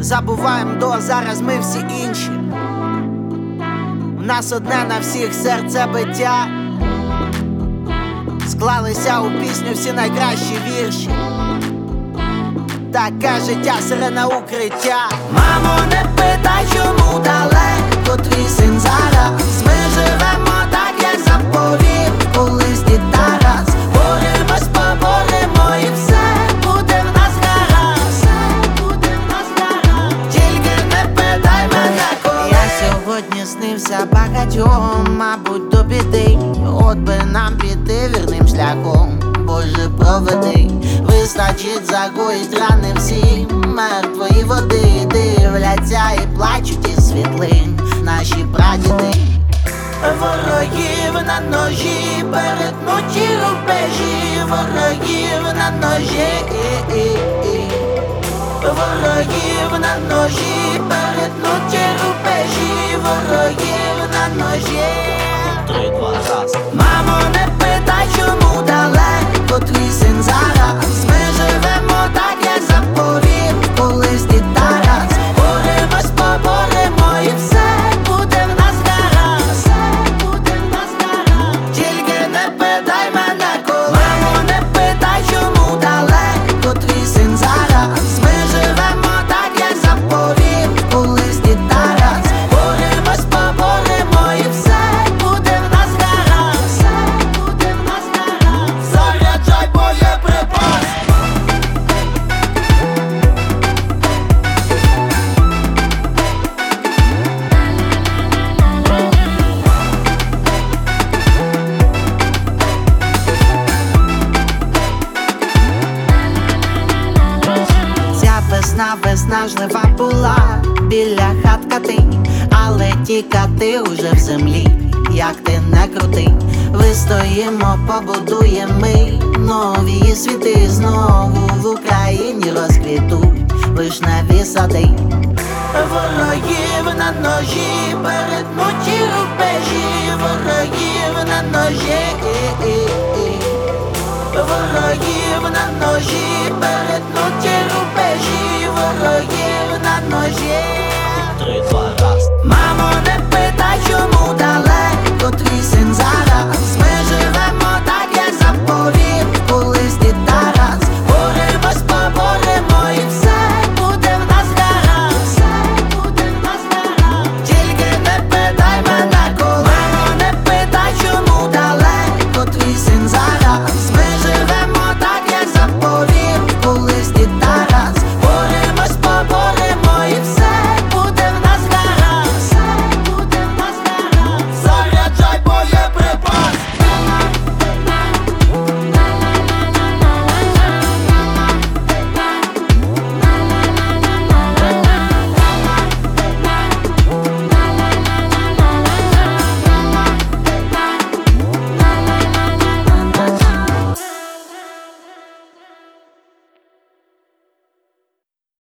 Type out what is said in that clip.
забуваємо зараз ми всі інші. У нас одне на всіх серцебиття. Склалися у пісню всі найкращі вірші. Таке життя, сирена укриття. Мамо, не питай, чому далеко твій син зараз. Ми живемо так, як заповів колись дід Тарас. Боремось, поборемо і все буде в нас гаразд. Все буде в нас гаразд. Тільки не питай мене, коли. Я сьогодні снився багатьом, мабуть, до біди. От би нам піти вірним шляхом, Боже, проведи. Вистачить загоїть рани всі мертвої води. Дивляться і плачуть із світлин наші прадіди. Ворогів на ножі, перетнуті рубежі. Ворогів на ножі, ворогів на ножі, перетнуті рубежі. Ворогів на ножі. 3, 2, раз. Мамо, не питай, чому далеко твій син зараз. Ми живемо так, як заповів колись дід Тарас. Боремось, поборемо і все буде в нас гаразд. Все буде в нас гаразд. Тільки не питай мене, коли. Мамо, не питай, чому далеко твій син зараз. Ми живемо так, як заповів колись дід Тарас. Боремось, поборемо і все буде в нас гаразд. Все буде в нас гаразд. Заряджай боєприпас. Ця весна жлива була біля хатка, але ті кати уже в землі, як ти не крути. Вистоїмо, побудуємо ми нові світи. Знову в Україні розквітуть вишневі сади. Ворогів на ножі, перетнуті рубежі. Ворогів на ножі, ворогів на ножі,